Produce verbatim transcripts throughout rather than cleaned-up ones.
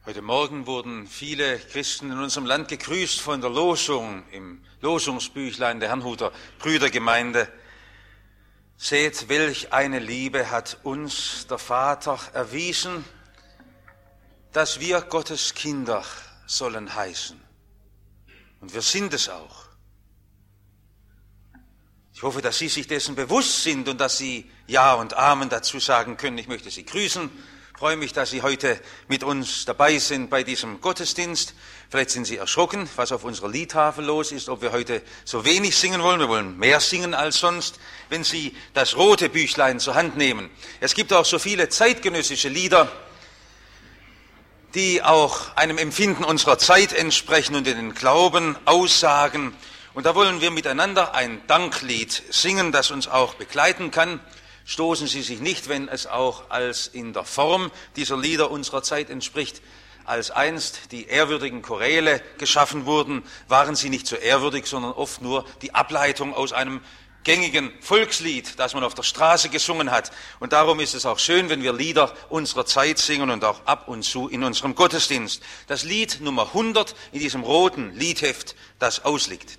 Heute Morgen wurden viele Christen in unserem Land gegrüßt von der Losung im Losungsbüchlein der Herrnhuter Brüdergemeinde. Seht, welch eine Liebe hat uns der Vater erwiesen, dass wir Gottes Kinder sollen heißen. Und wir sind es auch. Ich hoffe, dass Sie sich dessen bewusst sind und dass Sie Ja und Amen dazu sagen können. Ich möchte Sie grüßen. Ich freue mich, dass Sie heute mit uns dabei sind bei diesem Gottesdienst. Vielleicht sind Sie erschrocken, was auf unserer Liedtafel los ist, ob wir heute so wenig singen wollen. Wir wollen mehr singen als sonst, wenn Sie das rote Büchlein zur Hand nehmen. Es gibt auch so viele zeitgenössische Lieder, die auch einem Empfinden unserer Zeit entsprechen und in den Glauben aussagen. Und da wollen wir miteinander ein Danklied singen, das uns auch begleiten kann. Stoßen Sie sich nicht, wenn es auch als in der Form dieser Lieder unserer Zeit entspricht. Als einst die ehrwürdigen Choräle geschaffen wurden, waren sie nicht so ehrwürdig, sondern oft nur die Ableitung aus einem gängigen Volkslied, das man auf der Straße gesungen hat. Und darum ist es auch schön, wenn wir Lieder unserer Zeit singen und auch ab und zu in unserem Gottesdienst. Das Lied Nummer hundert in diesem roten Liedheft, das ausliegt.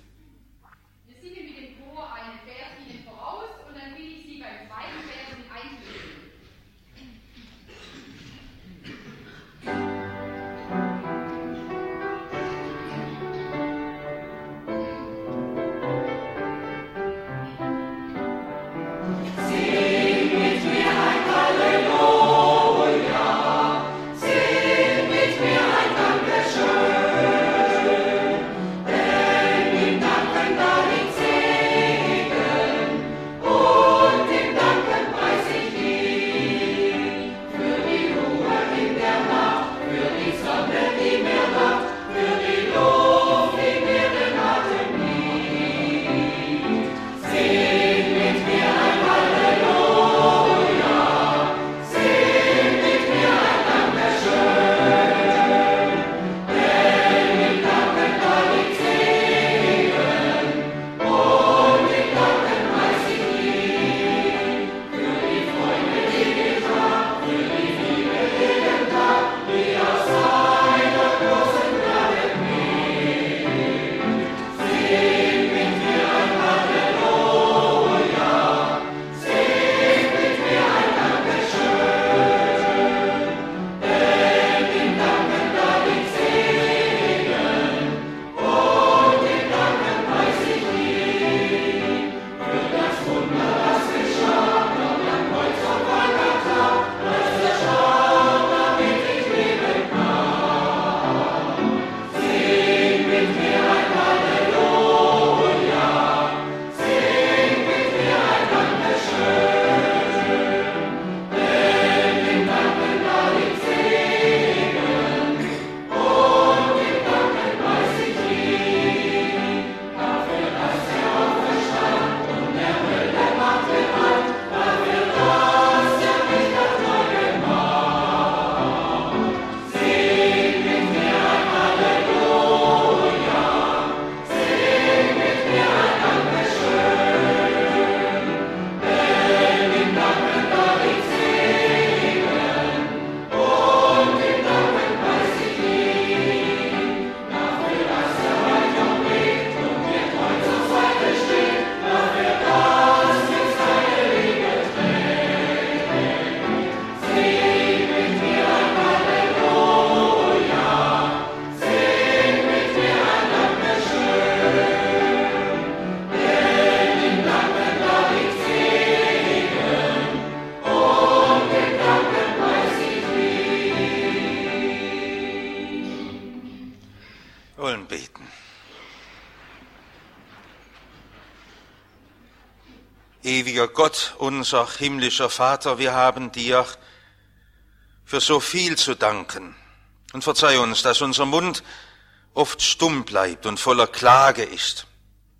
Ewiger Gott, unser himmlischer Vater, wir haben dir für so viel zu danken. Und verzeih uns, dass unser Mund oft stumm bleibt und voller Klage ist.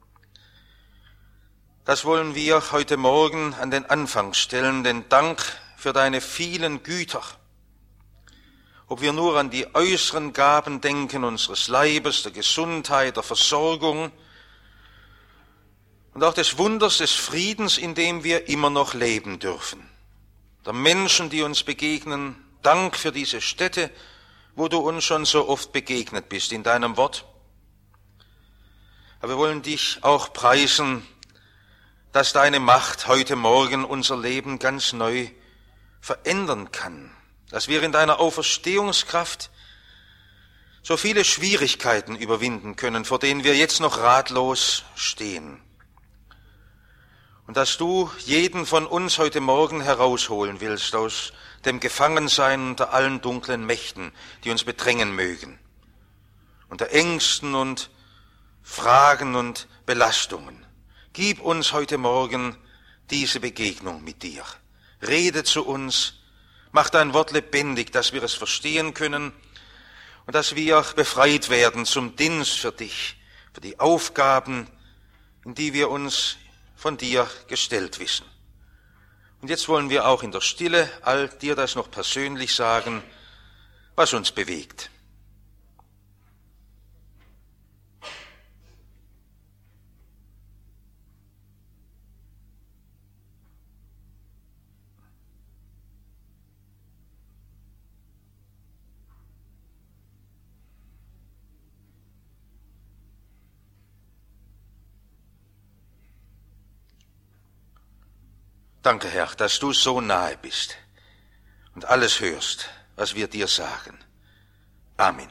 Das wollen wir heute Morgen an den Anfang stellen, den Dank für deine vielen Güter. Ob wir nur an die äußeren Gaben denken unseres Leibes, der Gesundheit, der Versorgung, und auch des Wunders des Friedens, in dem wir immer noch leben dürfen. Der Menschen, die uns begegnen, Dank für diese Städte, wo du uns schon so oft begegnet bist in deinem Wort. Aber wir wollen dich auch preisen, dass deine Macht heute Morgen unser Leben ganz neu verändern kann, dass wir in deiner Auferstehungskraft so viele Schwierigkeiten überwinden können, vor denen wir jetzt noch ratlos stehen. Und dass du jeden von uns heute Morgen herausholen willst aus dem Gefangensein unter allen dunklen Mächten, die uns bedrängen mögen, unter Ängsten und Fragen und Belastungen. Gib uns heute Morgen diese Begegnung mit dir. Rede zu uns, mach dein Wort lebendig, dass wir es verstehen können und dass wir befreit werden zum Dienst für dich, für die Aufgaben, in die wir uns von dir gestellt wissen. Und jetzt wollen wir auch in der Stille all dir das noch persönlich sagen, was uns bewegt. Danke, Herr, dass du so nahe bist und alles hörst, was wir dir sagen. Amen.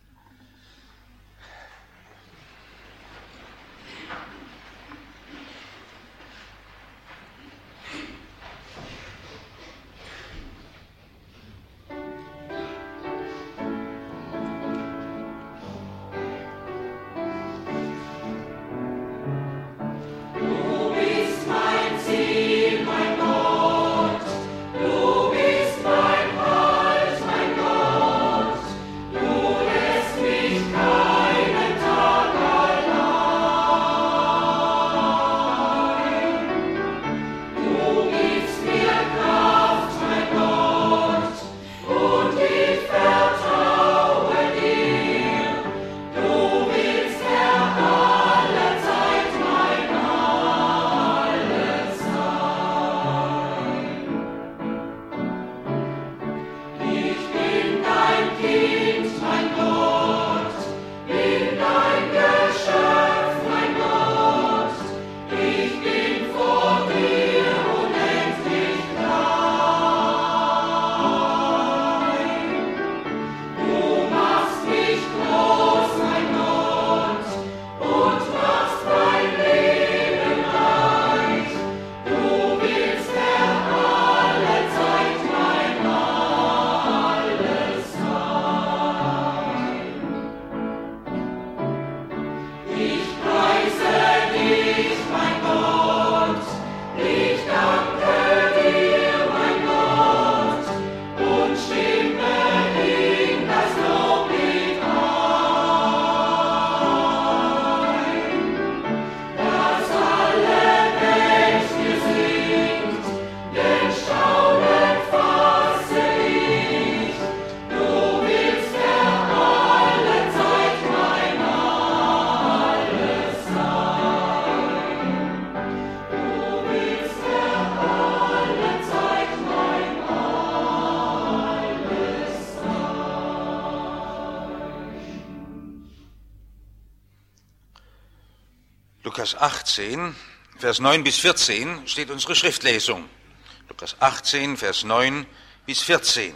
Lukas achtzehn, Vers neun bis vierzehn steht unsere Schriftlesung. Lukas achtzehn, Vers neun bis vierzehn.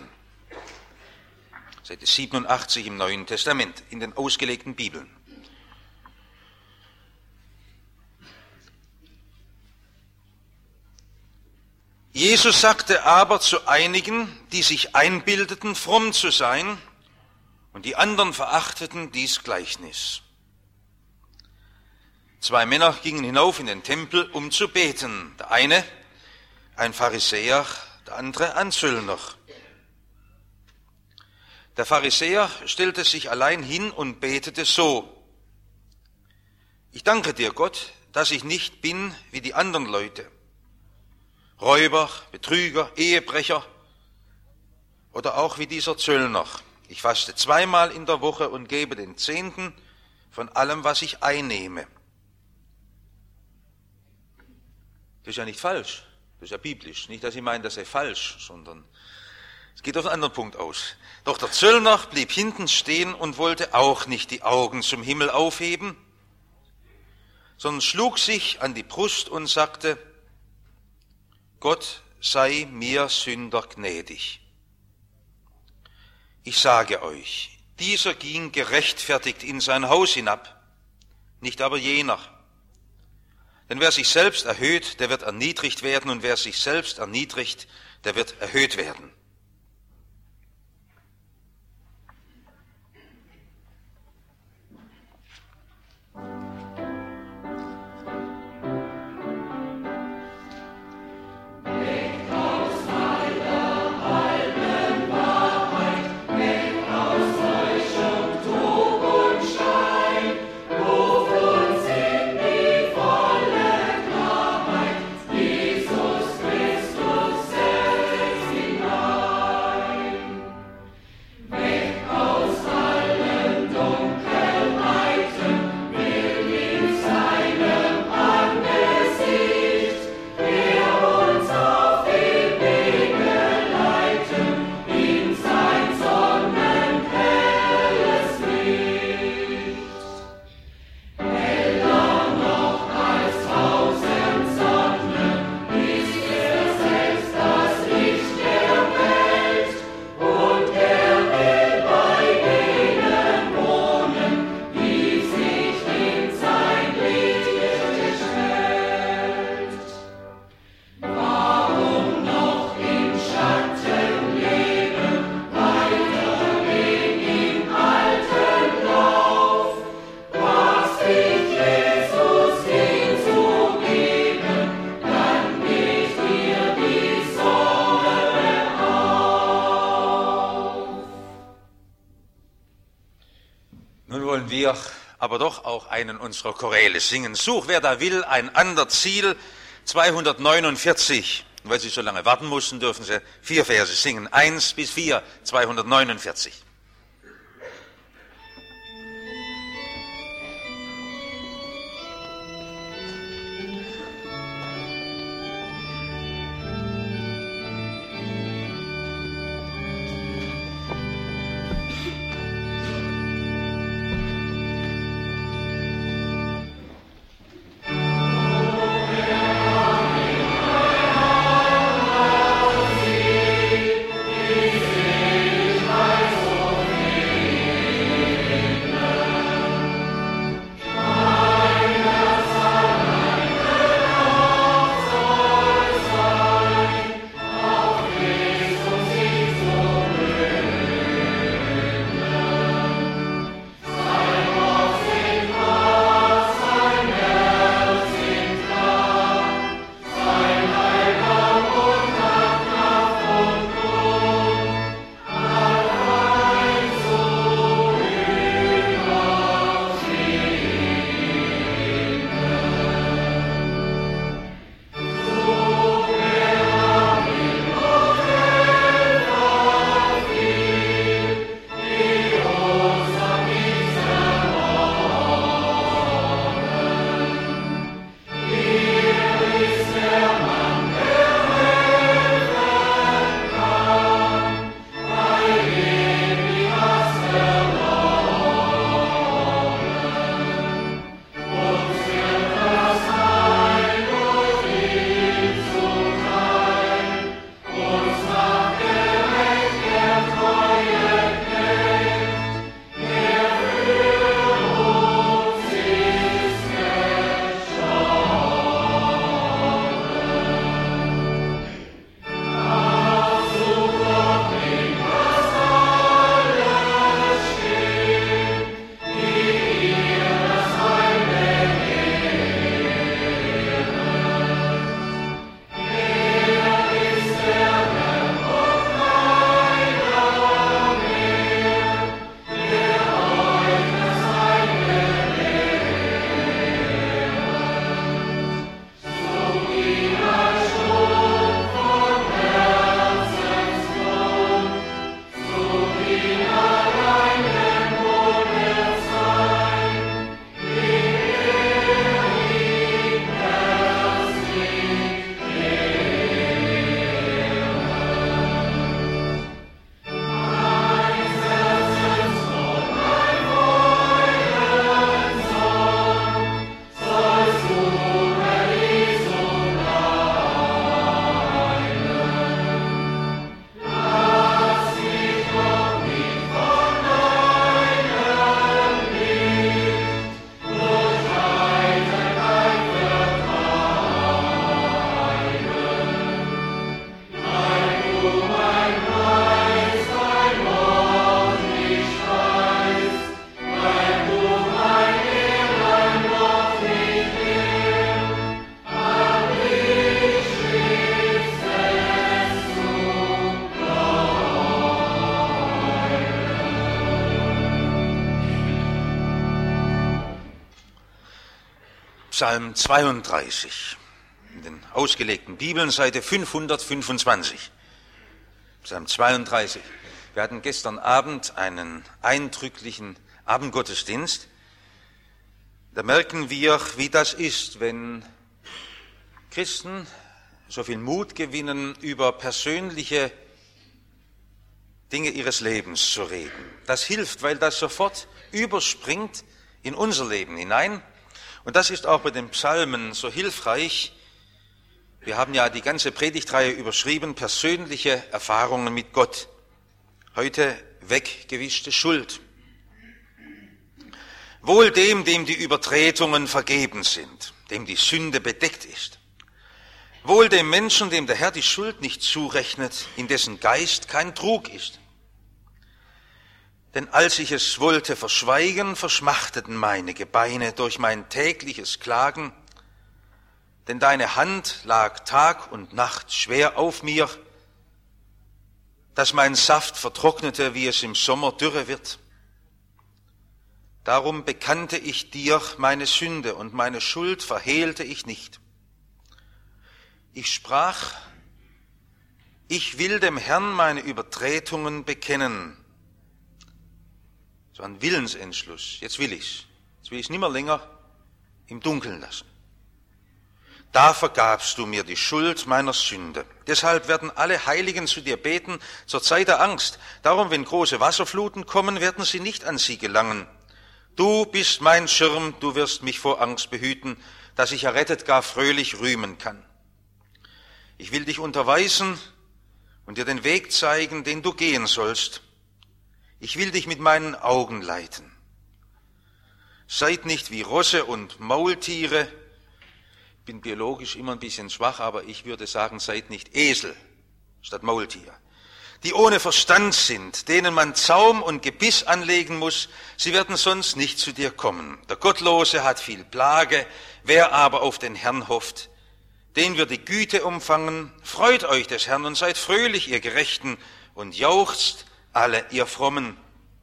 Seite siebenundachtzig im Neuen Testament, in den ausgelegten Bibeln. Jesus sagte aber zu einigen, die sich einbildeten, fromm zu sein, und die anderen verachteten dies Gleichnis. Zwei Männer gingen hinauf in den Tempel, um zu beten. Der eine, ein Pharisäer, der andere ein Zöllner. Der Pharisäer stellte sich allein hin und betete so: Ich danke dir, Gott, dass ich nicht bin wie die anderen Leute, Räuber, Betrüger, Ehebrecher oder auch wie dieser Zöllner. Ich faste zweimal in der Woche und gebe den Zehnten von allem, was ich einnehme. Das ist ja nicht falsch, das ist ja biblisch. Nicht, dass ich meine, das sei falsch, sondern es geht auf einen anderen Punkt aus. Doch der Zöllner blieb hinten stehen und wollte auch nicht die Augen zum Himmel aufheben, sondern schlug sich an die Brust und sagte, Gott sei mir Sünder gnädig. Ich sage euch, dieser ging gerechtfertigt in sein Haus hinab, nicht aber jener. Denn wer sich selbst erhöht, der wird erniedrigt werden, und wer sich selbst erniedrigt, der wird erhöht werden. Wir aber doch auch einen unserer Choräle singen. Such, wer da will, ein ander Ziel, zweihundertneunundvierzig. Und weil Sie so lange warten mussten, dürfen Sie vier Verse singen. Eins bis vier, zweihundertneunundvierzig. Oh Psalm zweiunddreißig, in den ausgelegten Bibeln, Seite fünfhundertfünfundzwanzig. Psalm zweiunddreißig. Wir hatten gestern Abend einen eindrücklichen Abendgottesdienst. Da merken wir, wie das ist, wenn Christen so viel Mut gewinnen, über persönliche Dinge ihres Lebens zu reden. Das hilft, weil das sofort überspringt in unser Leben hinein. Und das ist auch bei den Psalmen so hilfreich. Wir haben ja die ganze Predigtreihe überschrieben, persönliche Erfahrungen mit Gott. Heute weggewischte Schuld. Wohl dem, dem die Übertretungen vergeben sind, dem die Sünde bedeckt ist. Wohl dem Menschen, dem der Herr die Schuld nicht zurechnet, in dessen Geist kein Trug ist. Denn als ich es wollte verschweigen, verschmachteten meine Gebeine durch mein tägliches Klagen, denn deine Hand lag Tag und Nacht schwer auf mir, dass mein Saft vertrocknete, wie es im Sommer dürre wird. Darum bekannte ich dir meine Sünde und meine Schuld verhehlte ich nicht. Ich sprach, ich will dem Herrn meine Übertretungen bekennen. So ein Willensentschluss. Jetzt will ich's. Jetzt will ich's nicht mehr länger im Dunkeln lassen. Da vergabst du mir die Schuld meiner Sünde. Deshalb werden alle Heiligen zu dir beten zur Zeit der Angst. Darum, wenn große Wasserfluten kommen, werden sie nicht an sie gelangen. Du bist mein Schirm, du wirst mich vor Angst behüten, dass ich errettet gar fröhlich rühmen kann. Ich will dich unterweisen und dir den Weg zeigen, den du gehen sollst. Ich will dich mit meinen Augen leiten. Seid nicht wie Rosse und Maultiere. Ich bin biologisch immer ein bisschen schwach, aber ich würde sagen, seid nicht Esel statt Maultier. Die ohne Verstand sind, denen man Zaum und Gebiss anlegen muss, sie werden sonst nicht zu dir kommen. Der Gottlose hat viel Plage, wer aber auf den Herrn hofft, den wird die Güte umfangen. Freut euch des Herrn und seid fröhlich, ihr Gerechten, und jauchzt alle ihr Frommen.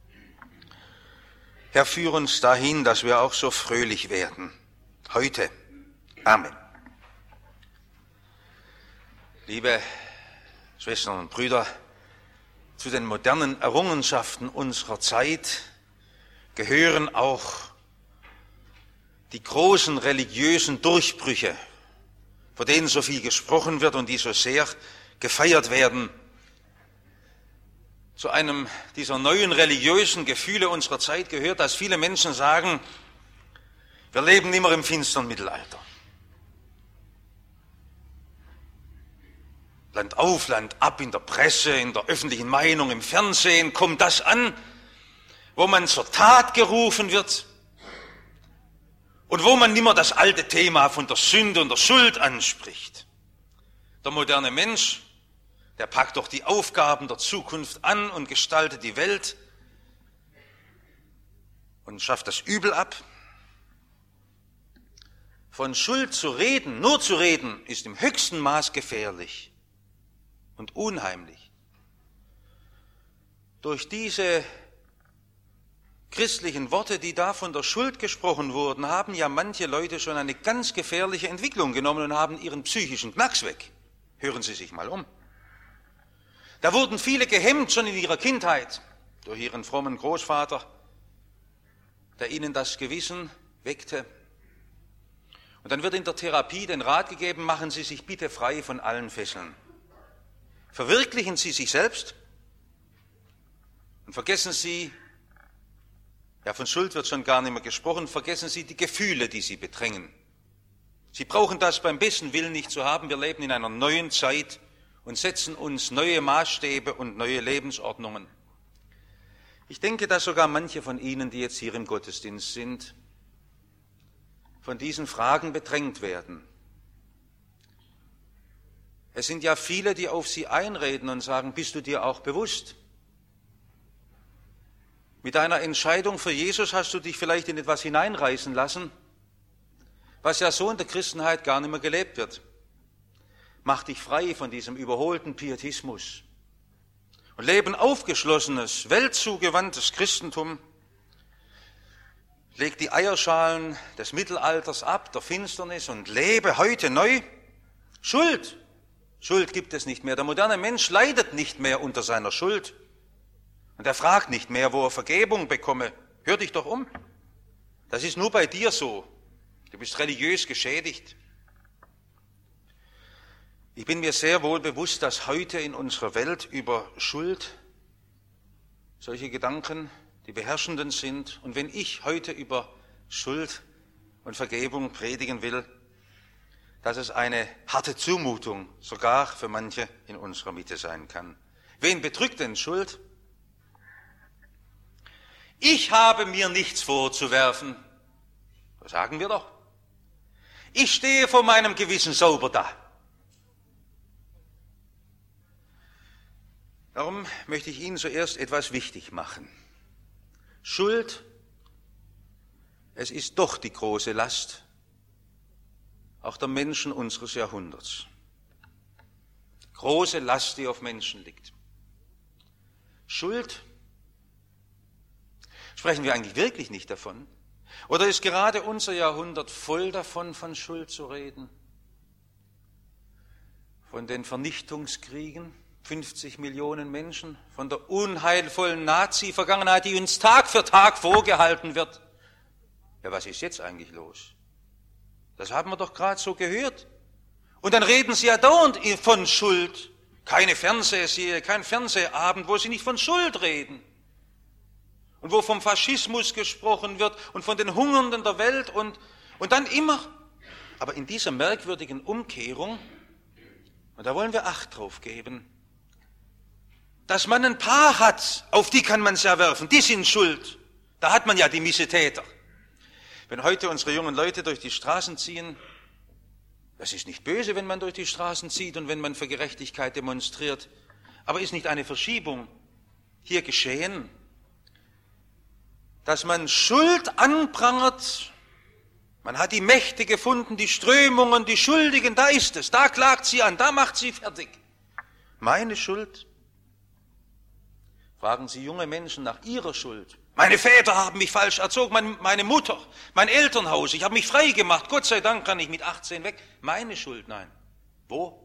Herr, führ uns dahin, dass wir auch so fröhlich werden. Heute. Amen. Liebe Schwestern und Brüder, zu den modernen Errungenschaften unserer Zeit gehören auch die großen religiösen Durchbrüche, von denen so viel gesprochen wird und die so sehr gefeiert werden. Zu einem dieser neuen religiösen Gefühle unserer Zeit gehört, dass viele Menschen sagen, wir leben nicht mehr im finsteren Mittelalter. Land auf, Land ab in der Presse, in der öffentlichen Meinung, im Fernsehen kommt das an, wo man zur Tat gerufen wird und wo man nicht mehr das alte Thema von der Sünde und der Schuld anspricht. Der moderne Mensch, der packt doch die Aufgaben der Zukunft an und gestaltet die Welt und schafft das Übel ab. Von Schuld zu reden, nur zu reden, ist im höchsten Maß gefährlich und unheimlich. Durch diese christlichen Worte, die da von der Schuld gesprochen wurden, haben ja manche Leute schon eine ganz gefährliche Entwicklung genommen und haben ihren psychischen Knacks weg. Hören Sie sich mal um. Da wurden viele gehemmt schon in ihrer Kindheit durch ihren frommen Großvater, der ihnen das Gewissen weckte. Und dann wird in der Therapie den Rat gegeben, machen Sie sich bitte frei von allen Fesseln. Verwirklichen Sie sich selbst und vergessen Sie, ja von Schuld wird schon gar nicht mehr gesprochen, vergessen Sie die Gefühle, die Sie bedrängen. Sie brauchen das beim besten Willen nicht zu haben. Wir leben in einer neuen Zeit und setzen uns neue Maßstäbe und neue Lebensordnungen. Ich denke, dass sogar manche von Ihnen, die jetzt hier im Gottesdienst sind, von diesen Fragen bedrängt werden. Es sind ja viele, die auf Sie einreden und sagen, bist du dir auch bewusst? Mit deiner Entscheidung für Jesus hast du dich vielleicht in etwas hineinreißen lassen, was ja so in der Christenheit gar nicht mehr gelebt wird. Mach dich frei von diesem überholten Pietismus und lebe ein aufgeschlossenes, weltzugewandtes Christentum. leg die Eierschalen des Mittelalters ab, der Finsternis und lebe heute neu. Schuld. Schuld gibt es nicht mehr. Der moderne Mensch leidet nicht mehr unter seiner Schuld. Und er fragt nicht mehr, wo er Vergebung bekomme. Hör dich doch um. Das ist nur bei dir so. Du bist religiös geschädigt. Ich bin mir sehr wohl bewusst, dass heute in unserer Welt über Schuld solche Gedanken die beherrschenden sind. Und wenn ich heute über Schuld und Vergebung predigen will, dass es eine harte Zumutung sogar für manche in unserer Mitte sein kann. Wen bedrückt denn Schuld? Ich habe mir nichts vorzuwerfen. Das sagen wir doch. Ich stehe vor meinem Gewissen sauber da. Darum möchte ich Ihnen zuerst etwas wichtig machen. Schuld, es ist doch die große Last, auch der Menschen unseres Jahrhunderts. Große Last, die auf Menschen liegt. Schuld, sprechen wir eigentlich wirklich nicht davon? Oder ist gerade unser Jahrhundert voll davon, von Schuld zu reden? Von den Vernichtungskriegen, fünfzig Millionen Menschen, von der unheilvollen Nazi-Vergangenheit, die uns Tag für Tag vorgehalten wird. Ja, was ist jetzt eigentlich los? Das haben wir doch gerade so gehört. Und dann reden Sie ja dauernd von Schuld. Keine Fernsehserie, kein Fernsehabend, wo Sie nicht von Schuld reden. Und wo vom Faschismus gesprochen wird und von den Hungernden der Welt und, und dann immer. Aber in dieser merkwürdigen Umkehrung, und da wollen wir Acht drauf geben, dass man ein Paar hat, auf die kann man es ja werfen, die sind schuld. Da hat man ja die Missetäter. Wenn heute unsere jungen Leute durch die Straßen ziehen, das ist nicht böse, wenn man durch die Straßen zieht und wenn man für Gerechtigkeit demonstriert, aber ist nicht eine Verschiebung hier geschehen, dass man Schuld anprangert, man hat die Mächte gefunden, die Strömungen, die Schuldigen, da ist es, da klagt sie an, da macht sie fertig. Meine Schuld? Fragen Sie junge Menschen nach ihrer Schuld. Meine Väter haben mich falsch erzogen, meine Mutter, mein Elternhaus, ich habe mich frei gemacht, Gott sei Dank kann ich mit achtzehn weg. Meine Schuld, nein. Wo?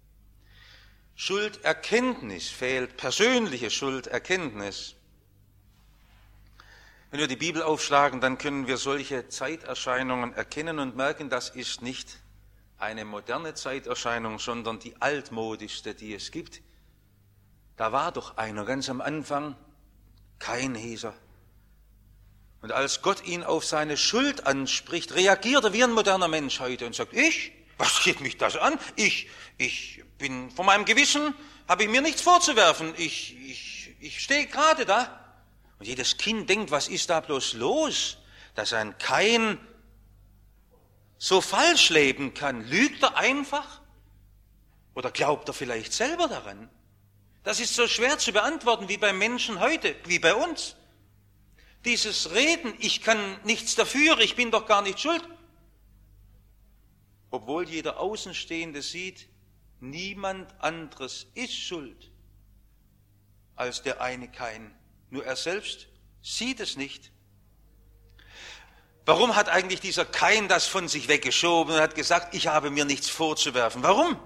Schulderkenntnis fehlt, persönliche Schulderkenntnis. Wenn wir die Bibel aufschlagen, dann können wir solche Zeiterscheinungen erkennen und merken, das ist nicht eine moderne Zeiterscheinung, sondern die altmodischste, die es gibt. Da war doch einer ganz am Anfang, Kain hieß er. Und als Gott ihn auf seine Schuld anspricht, reagiert er wie ein moderner Mensch heute und sagt, ich? Was geht mich das an? Ich, ich bin von meinem Gewissen, habe ich mir nichts vorzuwerfen. Ich, ich, ich stehe gerade da. Und jedes Kind denkt, was ist da bloß los, dass ein Kain so falsch leben kann? Lügt er einfach? Oder glaubt er vielleicht selber daran? Das ist so schwer zu beantworten wie bei Menschen heute, wie bei uns. Dieses Reden, ich kann nichts dafür, ich bin doch gar nicht schuld. Obwohl jeder Außenstehende sieht, niemand anderes ist schuld als der eine Kain. Nur er selbst sieht es nicht. Warum hat eigentlich dieser Kain das von sich weggeschoben und hat gesagt, ich habe mir nichts vorzuwerfen? Warum?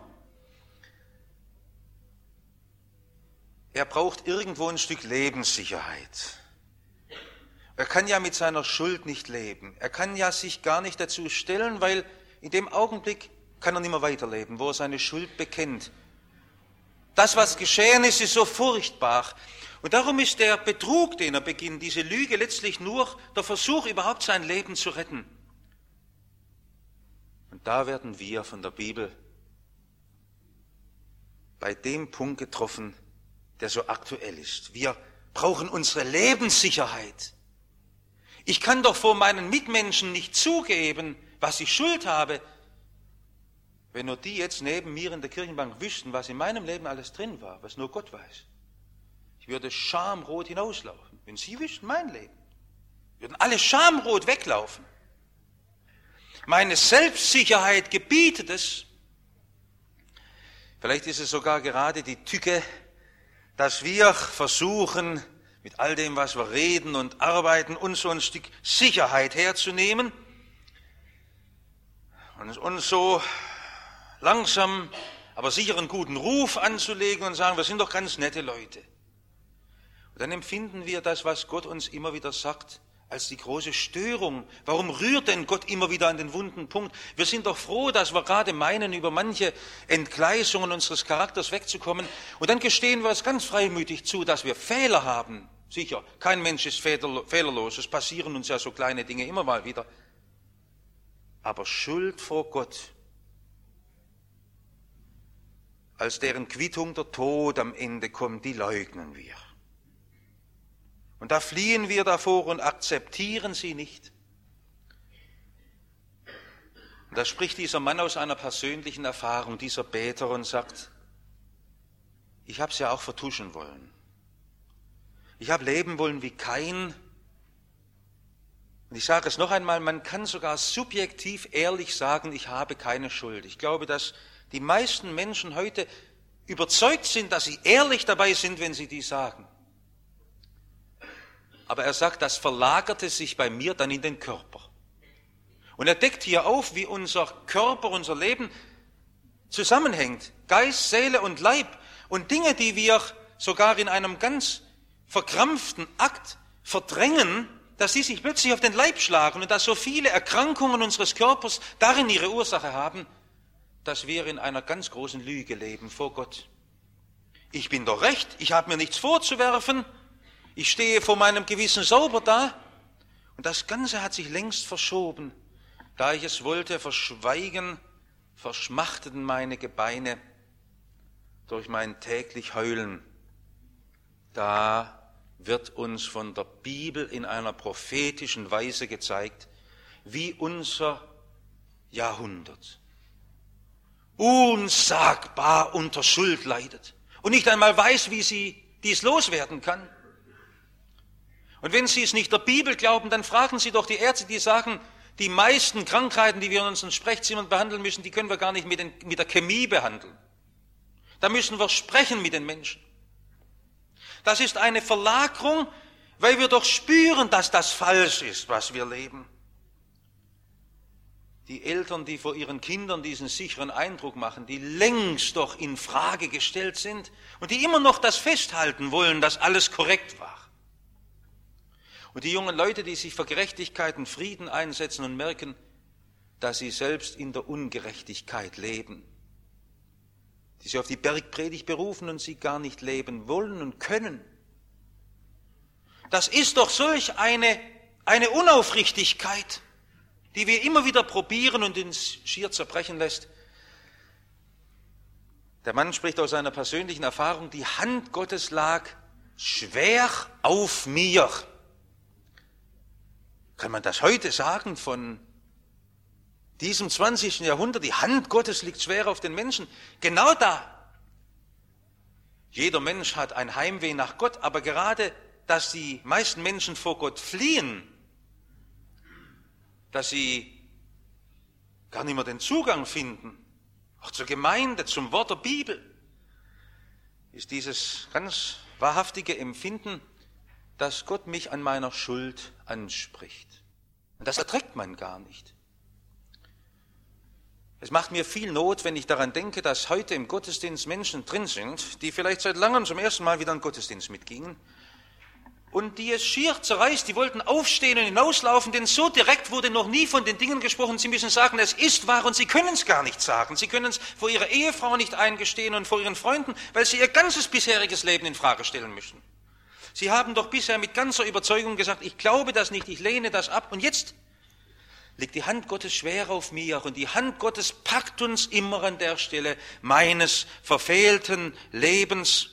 Er braucht irgendwo ein Stück Lebenssicherheit. Er kann ja mit seiner Schuld nicht leben. Er kann ja sich gar nicht dazu stellen, weil in dem Augenblick kann er nicht mehr weiterleben, wo er seine Schuld bekennt. Das, was geschehen ist, ist so furchtbar. Und darum ist der Betrug, den er beginnt, diese Lüge letztlich nur der Versuch, überhaupt sein Leben zu retten. Und da werden wir von der Bibel bei dem Punkt getroffen, der so aktuell ist. Wir brauchen unsere Lebenssicherheit. Ich kann doch vor meinen Mitmenschen nicht zugeben, was ich Schuld habe, wenn nur die jetzt neben mir in der Kirchenbank wüssten, was in meinem Leben alles drin war, was nur Gott weiß. Ich würde schamrot hinauslaufen, wenn sie wüssten, mein Leben. Würden alle schamrot weglaufen. Meine Selbstsicherheit gebietet es. Vielleicht ist es sogar gerade die Tücke, dass wir versuchen, mit all dem, was wir reden und arbeiten, uns so ein Stück Sicherheit herzunehmen und uns so langsam, aber sicher einen guten Ruf anzulegen und sagen, wir sind doch ganz nette Leute. Und dann empfinden wir das, was Gott uns immer wieder sagt, als die große Störung. Warum rührt denn Gott immer wieder an den wunden Punkt? Wir sind doch froh, dass wir gerade meinen, über manche Entgleisungen unseres Charakters wegzukommen. Und dann gestehen wir es ganz freimütig zu, dass wir Fehler haben. Sicher, kein Mensch ist fehlerlos. Es passieren uns ja so kleine Dinge immer mal wieder. Aber Schuld vor Gott, als deren Quittung der Tod am Ende kommt, die leugnen wir. Und da fliehen wir davor und akzeptieren sie nicht. Und da spricht dieser Mann aus einer persönlichen Erfahrung, dieser Beter, und sagt, ich habe es ja auch vertuschen wollen. Ich habe leben wollen wie Kain. Und ich sage es noch einmal, man kann sogar subjektiv ehrlich sagen, ich habe keine Schuld. Ich glaube, dass die meisten Menschen heute überzeugt sind, dass sie ehrlich dabei sind, wenn sie dies sagen. Aber er sagt, das verlagerte sich bei mir dann in den Körper. Und er deckt hier auf, wie unser Körper, unser Leben zusammenhängt. Geist, Seele und Leib. Und Dinge, die wir sogar in einem ganz verkrampften Akt verdrängen, dass die sich plötzlich auf den Leib schlagen und dass so viele Erkrankungen unseres Körpers darin ihre Ursache haben, dass wir in einer ganz großen Lüge leben vor Gott. Ich bin doch recht, ich habe mir nichts vorzuwerfen, ich stehe vor meinem Gewissen sauber da. Und das Ganze hat sich längst verschoben. Da ich es wollte verschweigen, verschmachteten meine Gebeine durch mein täglich Heulen. Da wird uns von der Bibel in einer prophetischen Weise gezeigt, wie unser Jahrhundert unsagbar unter Schuld leidet und nicht einmal weiß, wie sie dies loswerden kann. Und wenn Sie es nicht der Bibel glauben, dann fragen Sie doch die Ärzte, die sagen, die meisten Krankheiten, die wir in unseren Sprechzimmern behandeln müssen, die können wir gar nicht mit, den, mit der Chemie behandeln. Da müssen wir sprechen mit den Menschen. Das ist eine Verlagerung, weil wir doch spüren, dass das falsch ist, was wir leben. Die Eltern, die vor ihren Kindern diesen sicheren Eindruck machen, die längst doch in Frage gestellt sind und die immer noch das festhalten wollen, dass alles korrekt war. Und die jungen Leute, die sich für Gerechtigkeit und Frieden einsetzen und merken, dass sie selbst in der Ungerechtigkeit leben, die sich auf die Bergpredigt berufen und sie gar nicht leben wollen und können. Das ist doch solch eine, eine Unaufrichtigkeit, die wir immer wieder probieren und uns schier zerbrechen lässt. Der Mann spricht aus seiner persönlichen Erfahrung, die Hand Gottes lag schwer auf mir. Kann man das heute sagen von diesem zwanzigsten Jahrhundert? Die Hand Gottes liegt schwer auf den Menschen. Genau da. Jeder Mensch hat ein Heimweh nach Gott, aber gerade, dass die meisten Menschen vor Gott fliehen, dass sie gar nicht mehr den Zugang finden, auch zur Gemeinde, zum Wort der Bibel, ist dieses ganz wahrhaftige Empfinden, dass Gott mich an meiner Schuld anspricht. Und das erträgt man gar nicht. Es macht mir viel Not, wenn ich daran denke, dass heute im Gottesdienst Menschen drin sind, die vielleicht seit langem zum ersten Mal wieder in den Gottesdienst mitgingen und die es schier zerreißt, die wollten aufstehen und hinauslaufen, denn so direkt wurde noch nie von den Dingen gesprochen. Sie müssen sagen, es ist wahr und sie können es gar nicht sagen. Sie können es vor ihrer Ehefrau nicht eingestehen und vor ihren Freunden, weil sie ihr ganzes bisheriges Leben in Frage stellen müssen. Sie haben doch bisher mit ganzer Überzeugung gesagt, ich glaube das nicht, ich lehne das ab. Und jetzt liegt die Hand Gottes schwer auf mir und die Hand Gottes packt uns immer an der Stelle meines verfehlten Lebens.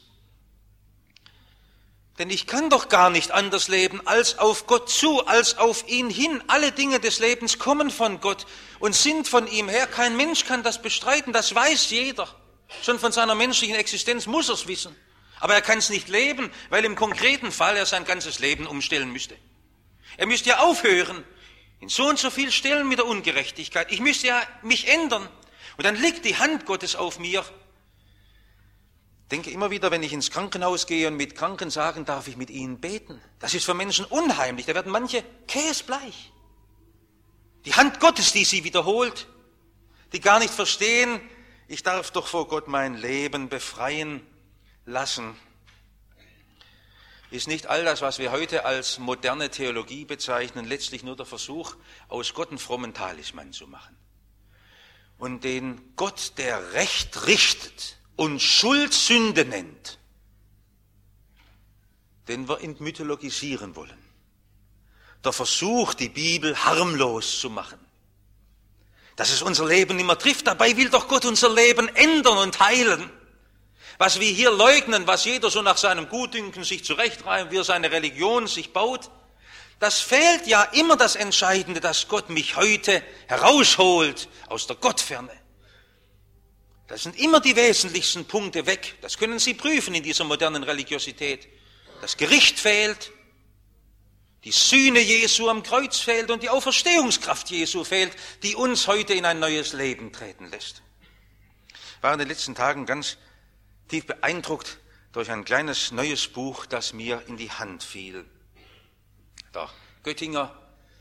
Denn ich kann doch gar nicht anders leben als auf Gott zu, als auf ihn hin. Alle Dinge des Lebens kommen von Gott und sind von ihm her. Kein Mensch kann das bestreiten, das weiß jeder. Schon von seiner menschlichen Existenz muss er es wissen. Aber er kann es nicht leben, weil im konkreten Fall er sein ganzes Leben umstellen müsste. Er müsste ja aufhören, in so und so viel Stellen mit der Ungerechtigkeit. Ich müsste ja mich ändern. Und dann liegt die Hand Gottes auf mir. Denke immer wieder, wenn ich ins Krankenhaus gehe und mit Kranken sagen, darf ich mit ihnen beten. Das ist für Menschen unheimlich. Da werden manche käsbleich. Die Hand Gottes, die sie wiederholt, die gar nicht verstehen, ich darf doch vor Gott mein Leben befreien lassen. Ist nicht all das, was wir heute als moderne Theologie bezeichnen, letztlich nur der Versuch, aus Gott einen frommen Talisman zu machen. Und den Gott, der Recht richtet und Schuld Sünde nennt, den wir entmythologisieren wollen. Der Versuch, die Bibel harmlos zu machen. Dass es unser Leben nicht mehr trifft, dabei will doch Gott unser Leben ändern und heilen. Was wir hier leugnen, was jeder so nach seinem Gutdünken sich zurechtreibt, wie er seine Religion sich baut, das fehlt ja immer das Entscheidende, dass Gott mich heute herausholt aus der Gottferne. Das sind immer die wesentlichsten Punkte weg. Das können Sie prüfen in dieser modernen Religiosität. Das Gericht fehlt, die Sühne Jesu am Kreuz fehlt und die Auferstehungskraft Jesu fehlt, die uns heute in ein neues Leben treten lässt. Ich war in den letzten Tagen ganz tief beeindruckt durch ein kleines neues Buch, das mir in die Hand fiel. Der Göttinger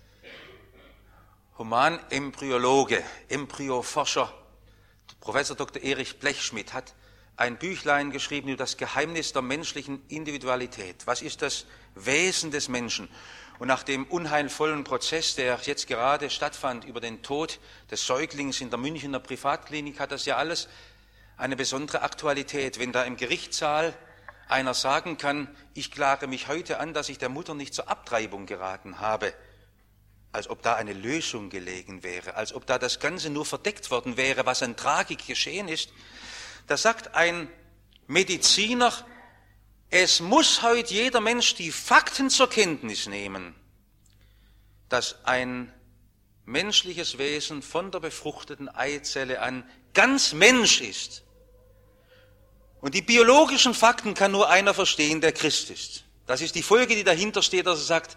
Humanembryologe, Embryoforscher, Professor Doktor Erich Blechschmidt hat ein Büchlein geschrieben über das Geheimnis der menschlichen Individualität. Was ist das Wesen des Menschen? Und nach dem unheilvollen Prozess, der jetzt gerade stattfand über den Tod des Säuglings in der Münchner Privatklinik, hat das ja alles eine besondere Aktualität. Wenn da im Gerichtssaal einer sagen kann, ich klage mich heute an, dass ich der Mutter nicht zur Abtreibung geraten habe, als ob da eine Lösung gelegen wäre, als ob da das Ganze nur verdeckt worden wäre, was an Tragik geschehen ist. Da sagt ein Mediziner, es muss heute jeder Mensch die Fakten zur Kenntnis nehmen, dass ein menschliches Wesen von der befruchteten Eizelle an ganz Mensch ist. Und die biologischen Fakten kann nur einer verstehen, der Christ ist. Das ist die Folge, die dahinter steht, dass er sagt,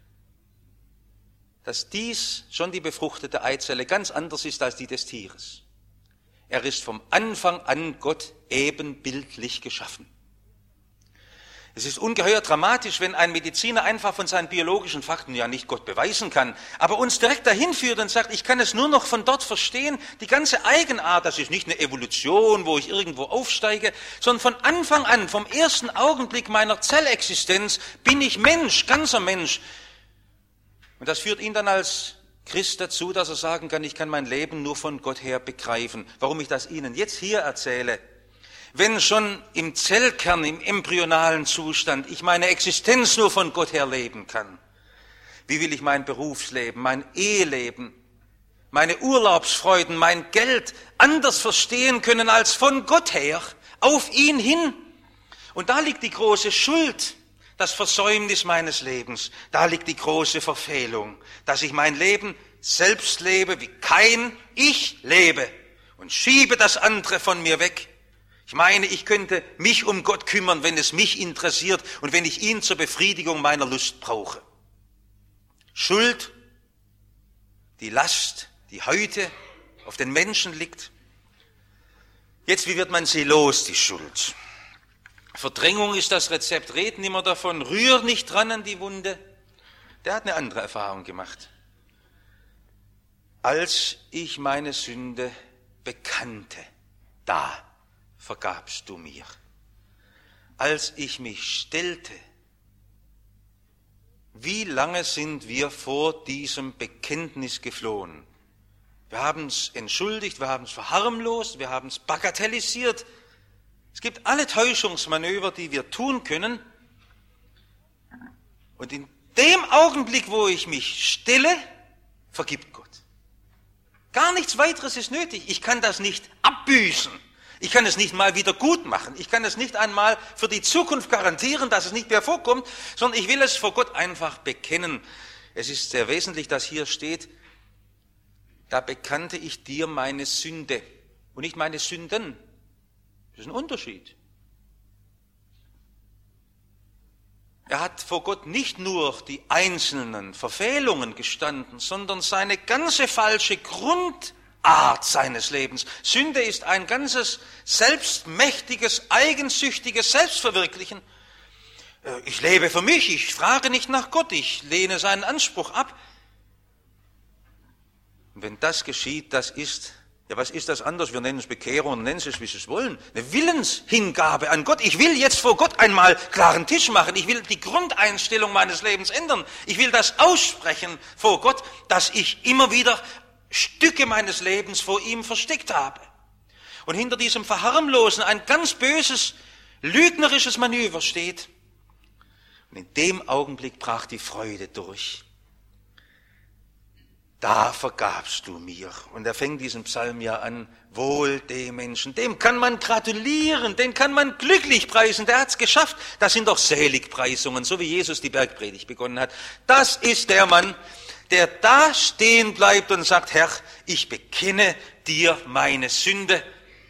dass dies schon die befruchtete Eizelle ganz anders ist als die des Tieres. Er ist vom Anfang an Gott ebenbildlich geschaffen. Es ist ungeheuer dramatisch, wenn ein Mediziner einfach von seinen biologischen Fakten ja nicht Gott beweisen kann, aber uns direkt dahin führt und sagt, ich kann es nur noch von dort verstehen, die ganze Eigenart, das ist nicht eine Evolution, wo ich irgendwo aufsteige, sondern von Anfang an, vom ersten Augenblick meiner Zellexistenz bin ich Mensch, ganzer Mensch. Und das führt ihn dann als Christ dazu, dass er sagen kann, ich kann mein Leben nur von Gott her begreifen. Warum ich das Ihnen jetzt hier erzähle, wenn schon im Zellkern, im embryonalen Zustand, ich meine Existenz nur von Gott her leben kann, wie will ich mein Berufsleben, mein Eheleben, meine Urlaubsfreuden, mein Geld anders verstehen können als von Gott her, auf ihn hin? Und da liegt die große Schuld, das Versäumnis meines Lebens, da liegt die große Verfehlung, dass ich mein Leben selbst lebe, wie kein Ich lebe und schiebe das andere von mir weg. Ich meine, ich könnte mich um Gott kümmern, wenn es mich interessiert und wenn ich ihn zur Befriedigung meiner Lust brauche. Schuld, die Last, die heute auf den Menschen liegt. Jetzt, wie wird man sie los, die Schuld? Verdrängung ist das Rezept, reden immer davon, rühr nicht dran an die Wunde. Der hat eine andere Erfahrung gemacht. Als ich meine Sünde bekannte, da vergabst du mir. Als ich mich stellte, wie lange sind wir vor diesem Bekenntnis geflohen? Wir haben es entschuldigt, wir haben es verharmlost, wir haben es bagatellisiert. Es gibt alle Täuschungsmanöver, die wir tun können. Und in dem Augenblick, wo ich mich stelle, vergibt Gott. Gar nichts weiteres ist nötig. Ich kann das nicht abbüßen. Ich kann es nicht mal wieder gut machen. Ich kann es nicht einmal für die Zukunft garantieren, dass es nicht mehr vorkommt, sondern ich will es vor Gott einfach bekennen. Es ist sehr wesentlich, dass hier steht, da bekannte ich dir meine Sünde und nicht meine Sünden. Das ist ein Unterschied. Er hat vor Gott nicht nur die einzelnen Verfehlungen gestanden, sondern seine ganze falsche Grundeinstellung Art seines Lebens. Sünde ist ein ganzes selbstmächtiges, eigensüchtiges Selbstverwirklichen. Ich lebe für mich, ich frage nicht nach Gott, ich lehne seinen Anspruch ab. Und wenn das geschieht, das ist, ja was ist das anders? Wir nennen es Bekehrung und nennen es, wie sie es wollen. Eine Willenshingabe an Gott. Ich will jetzt vor Gott einmal klaren Tisch machen. Ich will die Grundeinstellung meines Lebens ändern. Ich will das aussprechen vor Gott, dass ich immer wieder Stücke meines Lebens vor ihm versteckt habe. Und hinter diesem Verharmlosen ein ganz böses, lügnerisches Manöver steht. Und in dem Augenblick brach die Freude durch. Da vergabst du mir. Und er fängt diesen Psalm ja an, wohl dem Menschen, dem kann man gratulieren, den kann man glücklich preisen, der hat's geschafft. Das sind doch Seligpreisungen, so wie Jesus die Bergpredigt begonnen hat. Das ist der Mann, der da stehen bleibt und sagt, Herr, ich bekenne dir meine Sünde.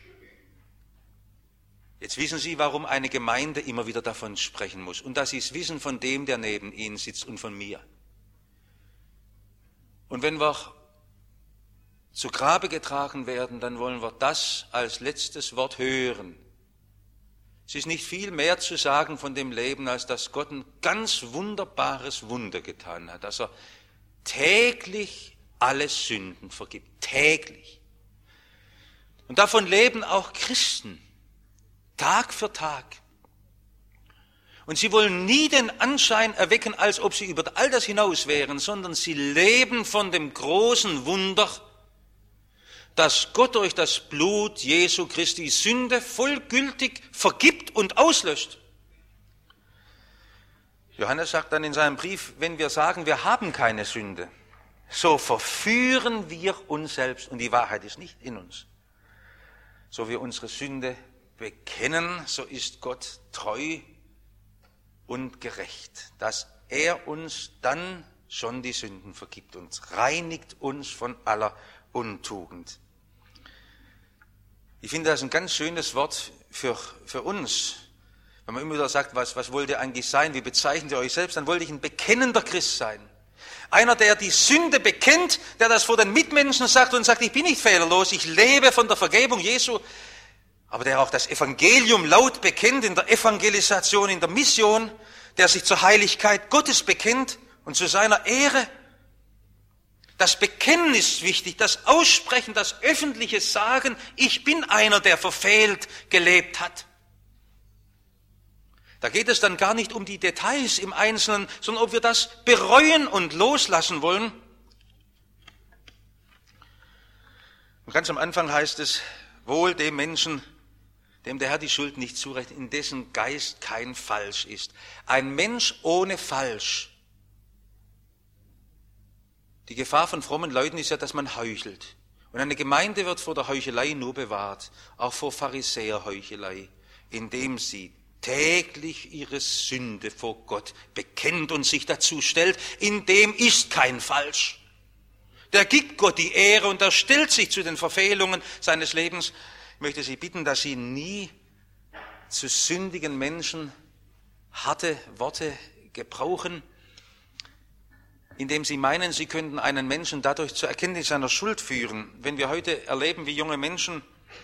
Jetzt wissen Sie, warum eine Gemeinde immer wieder davon sprechen muss. Und dass Sie es wissen von dem, der neben Ihnen sitzt und von mir. Und wenn wir zu Grabe getragen werden, dann wollen wir das als letztes Wort hören. Es ist nicht viel mehr zu sagen von dem Leben, als dass Gott ein ganz wunderbares Wunder getan hat, dass er täglich alle Sünden vergibt. Täglich. Und davon leben auch Christen. Tag für Tag. Und sie wollen nie den Anschein erwecken, als ob sie über all das hinaus wären, sondern sie leben von dem großen Wunder, dass Gott durch das Blut Jesu Christi Sünde vollgültig vergibt und auslöscht. Johannes sagt dann in seinem Brief, wenn wir sagen, wir haben keine Sünde, so verführen wir uns selbst und die Wahrheit ist nicht in uns. So wir unsere Sünde bekennen, so ist Gott treu und gerecht, dass er uns dann schon die Sünden vergibt und reinigt uns von aller Untugend. Ich finde das ein ganz schönes Wort für, für uns. Wenn man immer wieder sagt, was, was wollt ihr eigentlich sein, wie bezeichnet ihr euch selbst, dann wollte ich ein bekennender Christ sein. Einer, der die Sünde bekennt, der das vor den Mitmenschen sagt und sagt, ich bin nicht fehlerlos, ich lebe von der Vergebung Jesu, aber der auch das Evangelium laut bekennt in der Evangelisation, in der Mission, der sich zur Heiligkeit Gottes bekennt und zu seiner Ehre. Das Bekennen ist wichtig, das Aussprechen, das öffentliche Sagen, ich bin einer, der verfehlt gelebt hat. Da geht es dann gar nicht um die Details im Einzelnen, sondern ob wir das bereuen und loslassen wollen. Und ganz am Anfang heißt es, wohl dem Menschen, dem der Herr die Schuld nicht zurechnet, in dessen Geist kein Falsch ist. Ein Mensch ohne Falsch. Die Gefahr von frommen Leuten ist ja, dass man heuchelt. Und eine Gemeinde wird vor der Heuchelei nur bewahrt, auch vor Pharisäer-Heuchelei, indem sie täglich ihre Sünde vor Gott bekennt und sich dazu stellt, in dem ist kein Falsch. Der gibt Gott die Ehre und er stellt sich zu den Verfehlungen seines Lebens. Ich möchte Sie bitten, dass Sie nie zu sündigen Menschen harte Worte gebrauchen, indem Sie meinen, Sie könnten einen Menschen dadurch zur Erkenntnis seiner Schuld führen. Wenn wir heute erleben, wie junge Menschen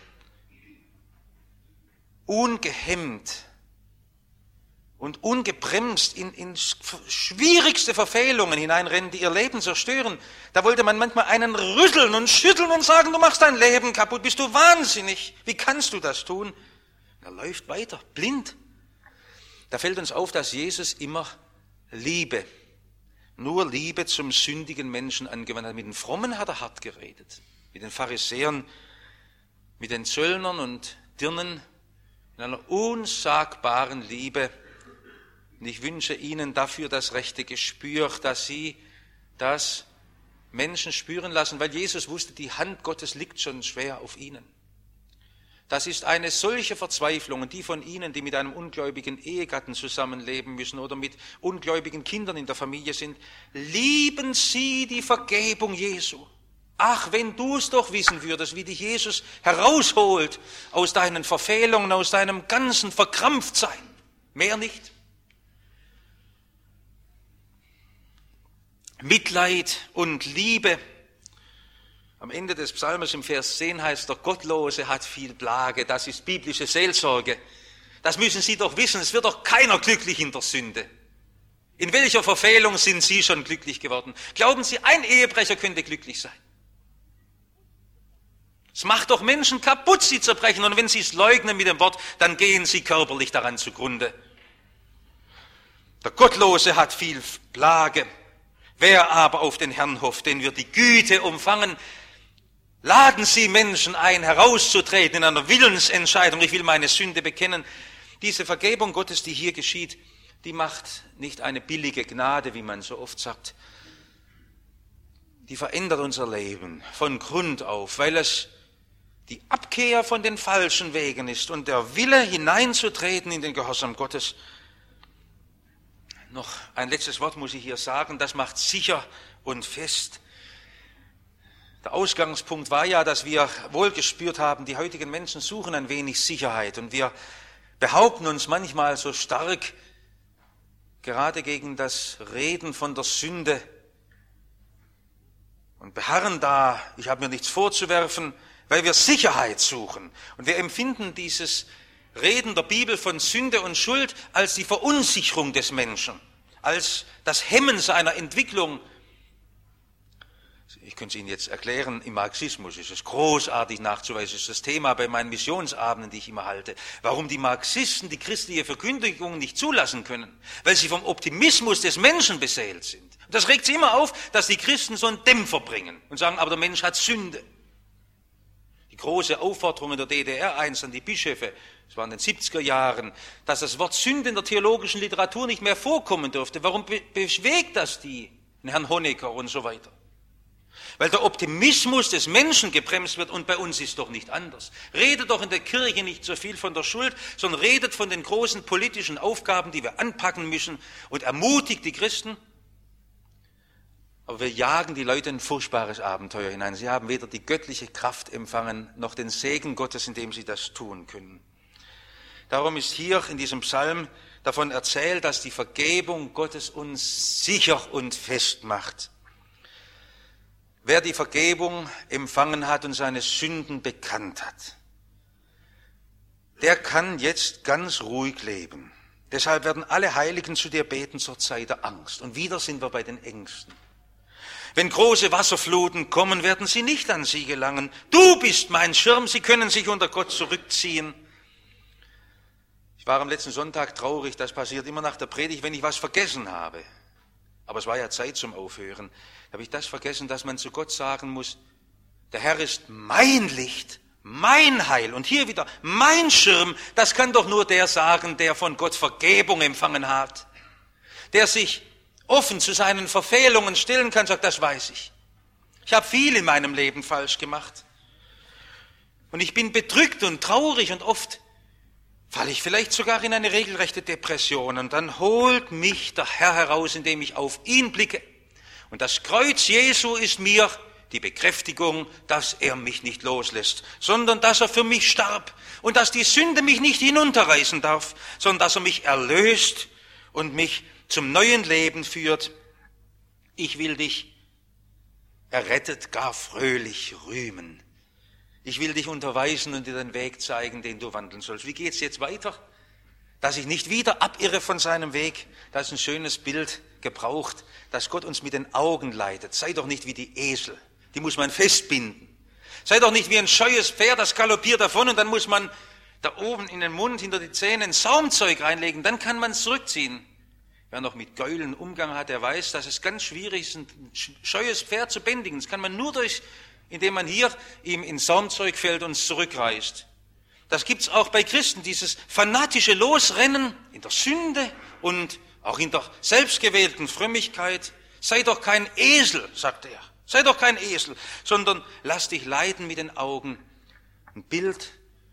ungehemmt und ungebremst in, in schwierigste Verfehlungen hineinrennen, die ihr Leben zerstören. Da wollte man manchmal einen rütteln und schütteln und sagen, du machst dein Leben kaputt, bist du wahnsinnig, wie kannst du das tun? Er läuft weiter, blind. Da fällt uns auf, dass Jesus immer Liebe, nur Liebe zum sündigen Menschen angewandt hat. Mit den Frommen hat er hart geredet, mit den Pharisäern, mit den Zöllnern und Dirnen, in einer unsagbaren Liebe. Und ich wünsche Ihnen dafür das rechte Gespür, dass Sie das Menschen spüren lassen, weil Jesus wusste, die Hand Gottes liegt schon schwer auf Ihnen. Das ist eine solche Verzweiflung, und die von Ihnen, die mit einem ungläubigen Ehegatten zusammenleben müssen oder mit ungläubigen Kindern in der Familie sind, lieben Sie die Vergebung Jesu. Ach, wenn du es doch wissen würdest, wie dich Jesus herausholt aus deinen Verfehlungen, aus deinem ganzen Verkrampftsein. Mehr nicht. Mitleid und Liebe Am Ende des Psalmes im Vers zehn heißt, der Gottlose hat viel Plage. Das ist biblische Seelsorge. Das müssen Sie doch wissen. Es wird doch keiner glücklich in der Sünde. In welcher Verfehlung sind Sie schon glücklich geworden? Glauben Sie, ein Ehebrecher könnte glücklich sein? Es macht doch Menschen kaputt, sie zerbrechen. Und wenn Sie es leugnen mit dem Wort, dann gehen Sie körperlich daran zugrunde. Der Gottlose hat viel Plage. Wer aber auf den Herrn hofft, den wird die Güte umfangen. Laden Sie Menschen ein, herauszutreten in einer Willensentscheidung. Ich will meine Sünde bekennen. Diese Vergebung Gottes, die hier geschieht, die macht nicht eine billige Gnade, wie man so oft sagt. Die verändert unser Leben von Grund auf, weil es die Abkehr von den falschen Wegen ist und der Wille hineinzutreten in den Gehorsam Gottes. Noch ein letztes Wort muss ich hier sagen, das macht sicher und fest. Der Ausgangspunkt war ja, dass wir wohl gespürt haben, die heutigen Menschen suchen ein wenig Sicherheit und wir behaupten uns manchmal so stark, gerade gegen das Reden von der Sünde und beharren da, ich habe mir nichts vorzuwerfen, weil wir Sicherheit suchen. Und wir empfinden dieses Reden der Bibel von Sünde und Schuld als die Verunsicherung des Menschen, als das Hemmen seiner Entwicklung. Ich könnte es Ihnen jetzt erklären, im Marxismus ist es großartig nachzuweisen, ist das Thema bei meinen Missionsabenden, die ich immer halte, warum die Marxisten die christliche Verkündigung nicht zulassen können, weil sie vom Optimismus des Menschen beseelt sind. Und das regt sie immer auf, dass die Christen so einen Dämpfer bringen und sagen, aber der Mensch hat Sünde. Die große Aufforderung in der D D R eins an die Bischöfe, das war in den siebziger Jahren, dass das Wort Sünde in der theologischen Literatur nicht mehr vorkommen dürfte. Warum bewegt das die? Herrn Honecker und so weiter. Weil der Optimismus des Menschen gebremst wird und bei uns ist doch nicht anders. Redet doch in der Kirche nicht so viel von der Schuld, sondern redet von den großen politischen Aufgaben, die wir anpacken müssen und ermutigt die Christen. Aber wir jagen die Leute in ein furchtbares Abenteuer hinein. Sie haben weder die göttliche Kraft empfangen, noch den Segen Gottes, in dem sie das tun können. Darum ist hier in diesem Psalm davon erzählt, dass die Vergebung Gottes uns sicher und fest macht. Wer die Vergebung empfangen hat und seine Sünden bekannt hat, der kann jetzt ganz ruhig leben. Deshalb werden alle Heiligen zu dir beten zur Zeit der Angst. Und wieder sind wir bei den Ängsten. Wenn große Wasserfluten kommen, werden sie nicht an sie gelangen. Du bist mein Schirm, sie können sich unter Gott zurückziehen. Ich war am letzten Sonntag traurig, das passiert immer nach der Predigt, wenn ich was vergessen habe. Aber es war ja Zeit zum Aufhören. Da habe ich das vergessen, dass man zu Gott sagen muss, der Herr ist mein Licht, mein Heil. Und hier wieder, mein Schirm, das kann doch nur der sagen, der von Gott Vergebung empfangen hat. Der sich offen zu seinen Verfehlungen stellen kann, sagt, das weiß ich. Ich habe viel in meinem Leben falsch gemacht. Und ich bin bedrückt und traurig und oft falle ich vielleicht sogar in eine regelrechte Depression. Und dann holt mich der Herr heraus, indem ich auf ihn blicke. Und das Kreuz Jesu ist mir die Bekräftigung, dass er mich nicht loslässt, sondern dass er für mich starb und dass die Sünde mich nicht hinunterreißen darf, sondern dass er mich erlöst und mich zum neuen Leben führt. Ich will dich errettet, gar fröhlich rühmen. Ich will dich unterweisen und dir den Weg zeigen, den du wandeln sollst. Wie geht's jetzt weiter? Dass ich nicht wieder abirre von seinem Weg. Da ist ein schönes Bild gebraucht, dass Gott uns mit den Augen leitet. Sei doch nicht wie die Esel, die muss man festbinden. Sei doch nicht wie ein scheues Pferd, das galoppiert davon und dann muss man da oben in den Mund, hinter die Zähne ein Saumzeug reinlegen, dann kann man es zurückziehen. Wer noch mit Gäulen Umgang hat, der weiß, dass es ganz schwierig ist, ein scheues Pferd zu bändigen. Das kann man nur durch, indem man hier ihm ins Saumzeug fällt und es zurückreißt. Das gibt's auch bei Christen, dieses fanatische Losrennen in der Sünde und auch in der selbstgewählten Frömmigkeit. Sei doch kein Esel, sagt er. Sei doch kein Esel, sondern lass dich leiten mit den Augen. Ein Bild.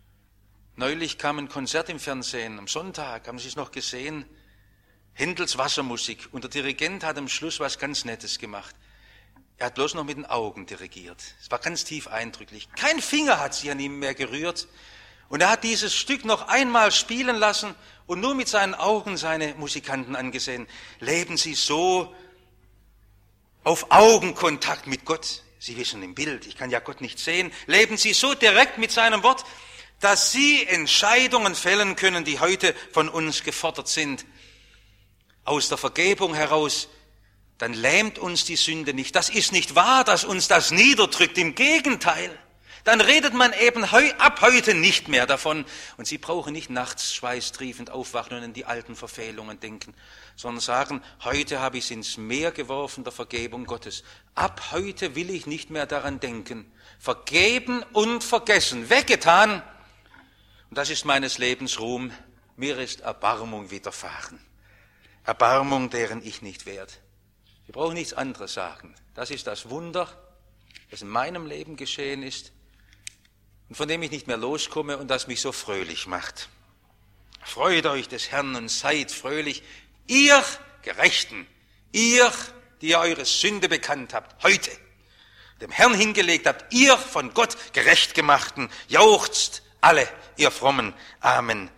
Neulich kam ein Konzert im Fernsehen, am Sonntag, haben Sie es noch gesehen? Händels Wassermusik. Und der Dirigent hat am Schluss was ganz Nettes gemacht. Er hat bloß noch mit den Augen dirigiert. Es war ganz tief eindrücklich. Kein Finger hat sich an ihm mehr gerührt. Und er hat dieses Stück noch einmal spielen lassen und nur mit seinen Augen seine Musikanten angesehen. Leben Sie so auf Augenkontakt mit Gott. Sie wissen im Bild, ich kann ja Gott nicht sehen, leben Sie so direkt mit seinem Wort, dass Sie Entscheidungen fällen können, die heute von uns gefordert sind. Aus der Vergebung heraus, dann lähmt uns die Sünde nicht. Das ist nicht wahr, dass uns das niederdrückt, im Gegenteil. Dann redet man eben heu, ab heute nicht mehr davon. Und Sie brauchen nicht nachts schweißtriefend aufwachen und an die alten Verfehlungen denken, sondern sagen, heute habe ich es ins Meer geworfen der Vergebung Gottes. Ab heute will ich nicht mehr daran denken. Vergeben und vergessen, weggetan. Und das ist meines Lebens Ruhm. Mir ist Erbarmung widerfahren. Erbarmung, deren ich nicht wert. Ich brauche nichts anderes sagen. Das ist das Wunder, das in meinem Leben geschehen ist und von dem ich nicht mehr loskomme und das mich so fröhlich macht. Freut euch des Herrn und seid fröhlich, ihr Gerechten, ihr, die ihr eure Sünde bekannt habt, heute, dem Herrn hingelegt habt, ihr von Gott Gerechtgemachten, jauchzt alle, ihr Frommen. Amen.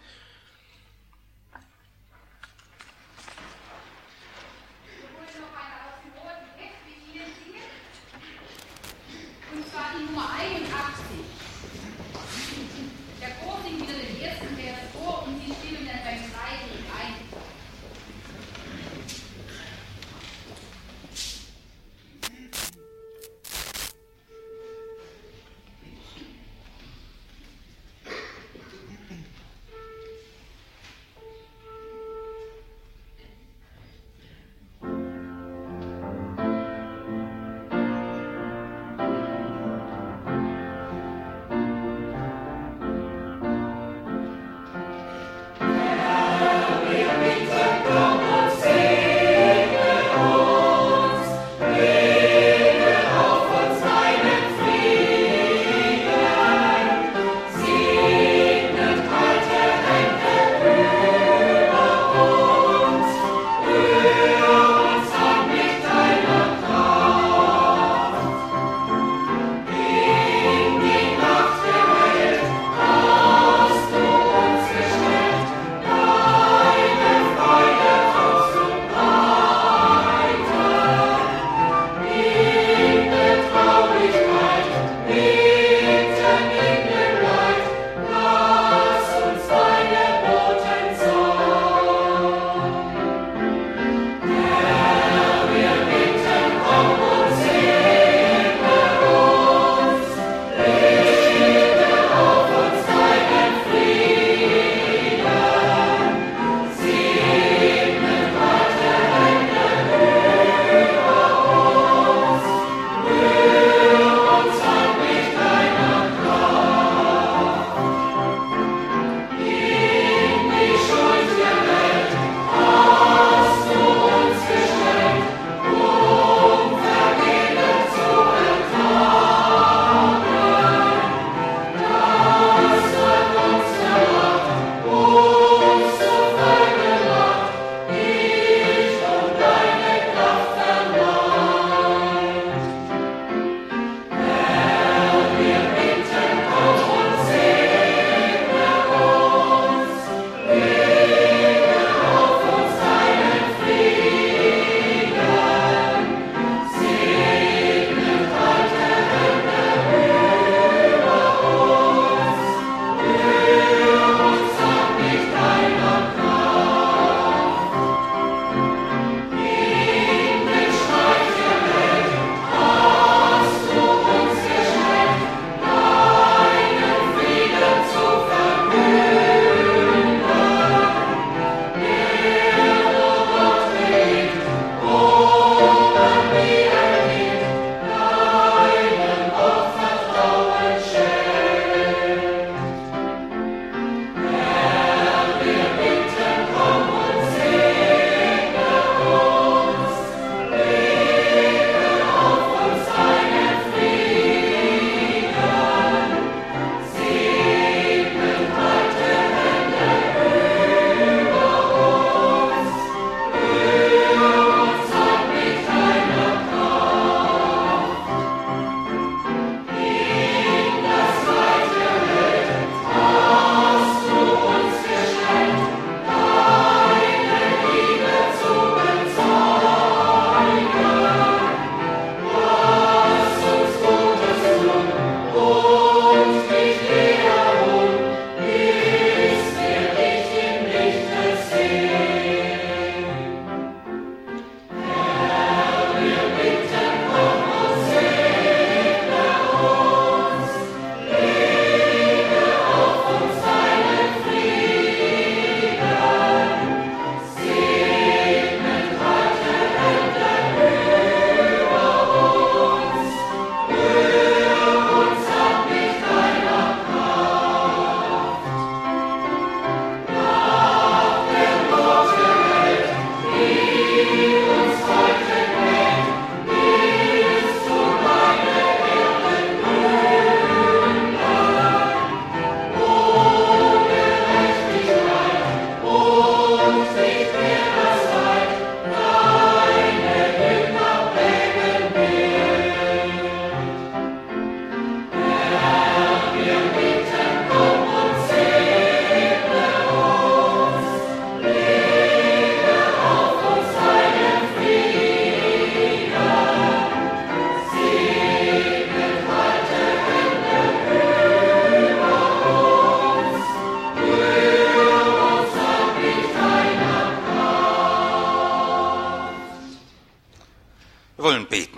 Wir wollen beten.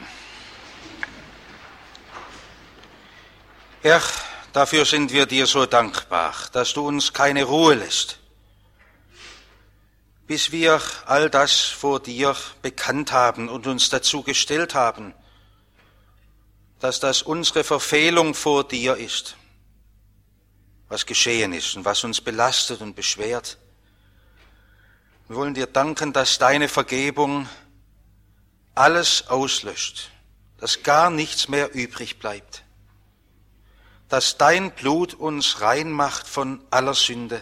Herr, dafür sind wir dir so dankbar, dass du uns keine Ruhe lässt, bis wir all das vor dir bekannt haben und uns dazu gestellt haben, dass das unsere Verfehlung vor dir ist, was geschehen ist und was uns belastet und beschwert. Wir wollen dir danken, dass deine Vergebung alles auslöscht, dass gar nichts mehr übrig bleibt, dass dein Blut uns rein macht von aller Sünde.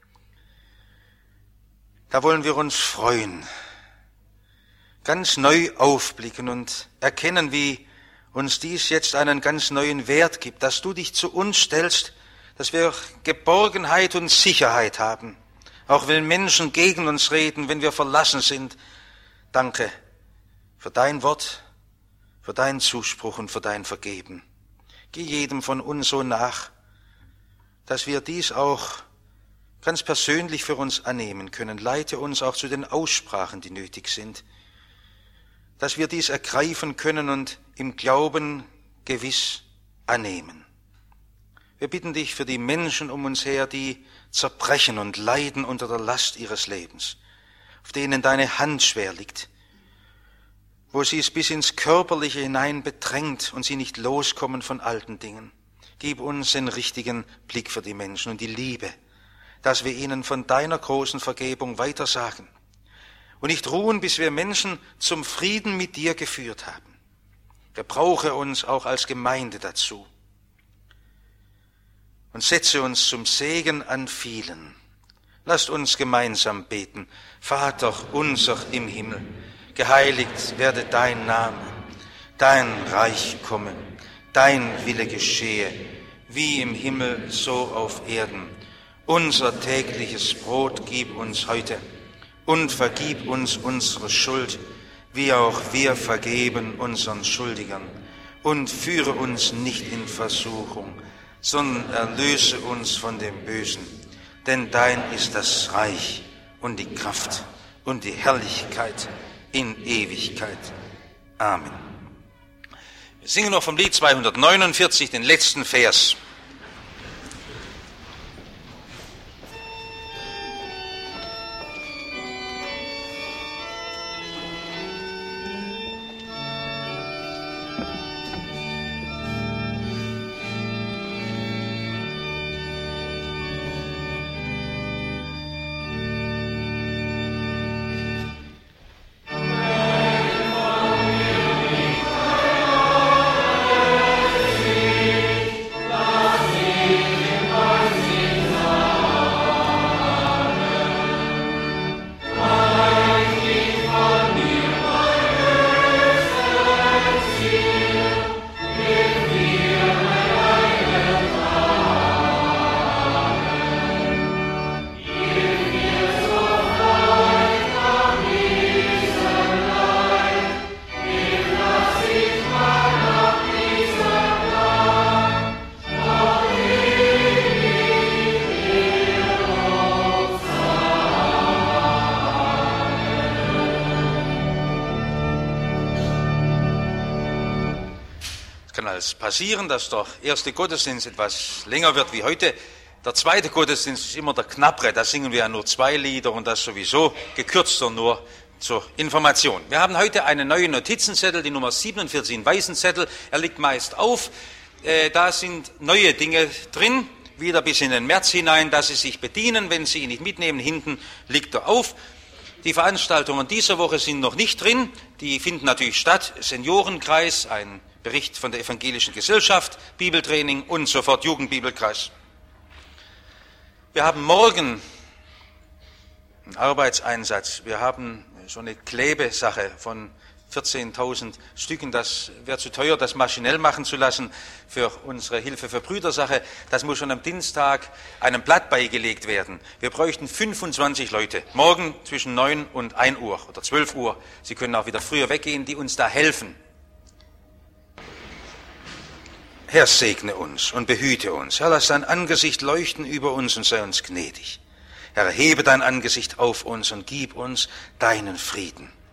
Da wollen wir uns freuen, ganz neu aufblicken und erkennen, wie uns dies jetzt einen ganz neuen Wert gibt, dass du dich zu uns stellst, dass wir Geborgenheit und Sicherheit haben, auch wenn Menschen gegen uns reden, wenn wir verlassen sind. Danke für dein Wort, für deinen Zuspruch und für dein Vergeben. Geh jedem von uns so nach, dass wir dies auch ganz persönlich für uns annehmen können. Leite uns auch zu den Aussprachen, die nötig sind, dass wir dies ergreifen können und im Glauben gewiss annehmen. Wir bitten dich für die Menschen um uns her, die zerbrechen und leiden unter der Last ihres Lebens, auf denen deine Hand schwer liegt, wo sie es bis ins Körperliche hinein bedrängt und sie nicht loskommen von alten Dingen. Gib uns den richtigen Blick für die Menschen und die Liebe, dass wir ihnen von deiner großen Vergebung weitersagen und nicht ruhen, bis wir Menschen zum Frieden mit dir geführt haben. Gebrauche uns auch als Gemeinde dazu und setze uns zum Segen an vielen. Lasst uns gemeinsam beten. Vater unser im Himmel, geheiligt werde dein Name, dein Reich komme, dein Wille geschehe, wie im Himmel so auf Erden. Unser tägliches Brot gib uns heute und vergib uns unsere Schuld, wie auch wir vergeben unseren Schuldigern. Und führe uns nicht in Versuchung, sondern erlöse uns von dem Bösen. Denn dein ist das Reich und die Kraft und die Herrlichkeit in Ewigkeit. Amen. Wir singen noch vom Lied zweihundertneunundvierzig, den letzten Vers. Passieren, dass der erste Gottesdienst etwas länger wird wie heute. Der zweite Gottesdienst ist immer der knappere, da singen wir ja nur zwei Lieder und das sowieso gekürzter nur zur Information. Wir haben heute einen neuen Notizenzettel, die Nummer siebenundvierzig, einen weißen Zettel, er liegt meist auf. Äh, da sind neue Dinge drin, wieder bis in den März hinein, dass Sie sich bedienen, wenn Sie ihn nicht mitnehmen, hinten liegt er auf. Die Veranstaltungen dieser Woche sind noch nicht drin, die finden natürlich statt, Seniorenkreis, ein Bericht von der Evangelischen Gesellschaft, Bibeltraining und sofort Jugendbibelkreis. Wir haben morgen einen Arbeitseinsatz. Wir haben so eine Klebesache von vierzehntausend Stücken. Das wäre zu teuer, das maschinell machen zu lassen für unsere Hilfe für Brüdersache. Das muss schon am Dienstag einem Blatt beigelegt werden. Wir bräuchten fünfundzwanzig Leute. Morgen zwischen neun und ein Uhr oder zwölf Uhr. Sie können auch wieder früher weggehen, die uns da helfen. Herr, segne uns und behüte uns. Herr, lass dein Angesicht leuchten über uns und sei uns gnädig. Herr, hebe dein Angesicht auf uns und gib uns deinen Frieden.